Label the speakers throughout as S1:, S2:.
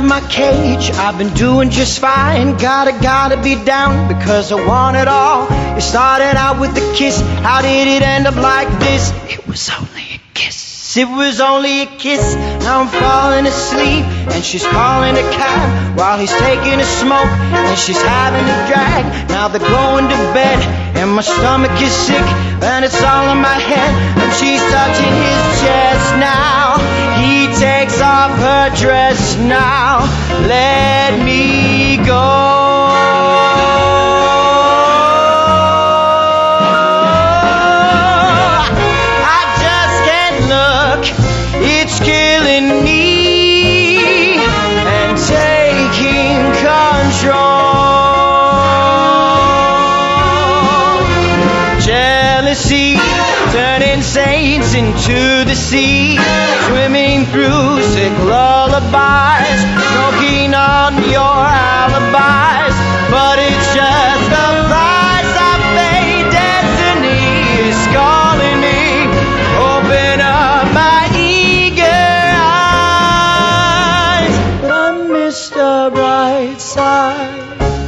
S1: my cage, I've been doing just fine. Gotta be down because I want it all. It started out with a kiss, how did it end up like this? It was only a kiss, it was only a kiss. Now I'm falling asleep and she's calling a cab while he's taking a smoke and she's having a drag. Now they're going to bed and my stomach is sick and it's all in my head and she's touching his chest now. He takes off her dress now. Let me go. It's killing me and taking control. Jealousy turning saints into the sea, swimming through sick lullabies, choking on your alibis. But it's just the price I pay. Destiny is calling me. Open up my the bright side.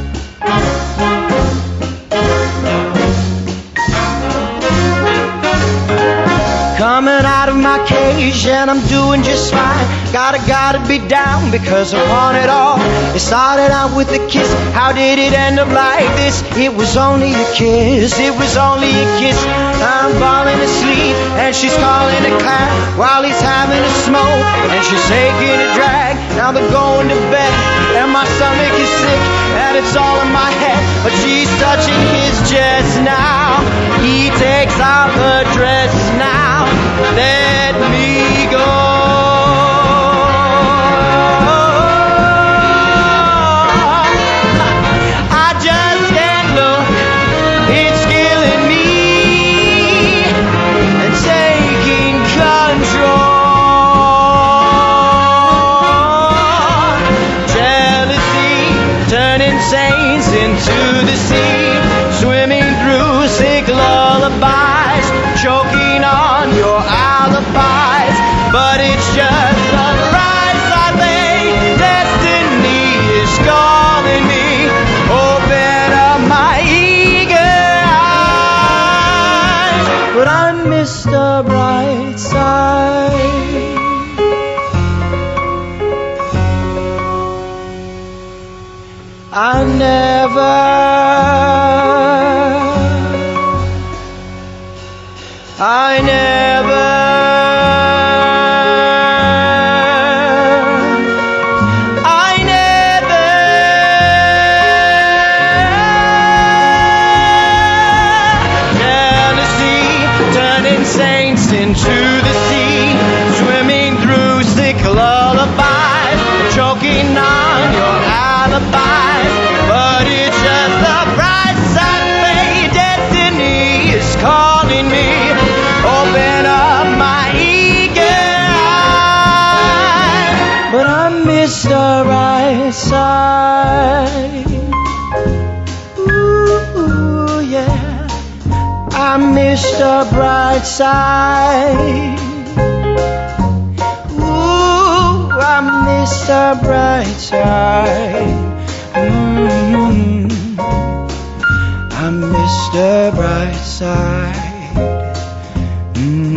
S1: Coming out of my cage and I'm doing just fine. Gotta be down because I want it all. It started out with a kiss, how did it end up like this? It was only a kiss, it was only a kiss. I'm falling asleep and she's calling a cab while he's having a smoke and she's taking a drag. Now they're going to bed and my stomach is sick and it's all in my head, but she's touching his chest now. He takes off her dress now. Let me go. Saints into the sea, swimming through sick lullabies, choking on your alibis. But it's just the price I pay. Destiny is calling me. Open up my eager eyes. But I miss the bright side. I never jealousy turning saints into the sea, swimming through sick lullabies, choking on your alibis. But it's just the price I pay. Destiny is calling me. Open up my eager eyes. But I miss the right side. Ooh, yeah. I miss the bright side. Ooh, I miss the bright side. I miss the bright side.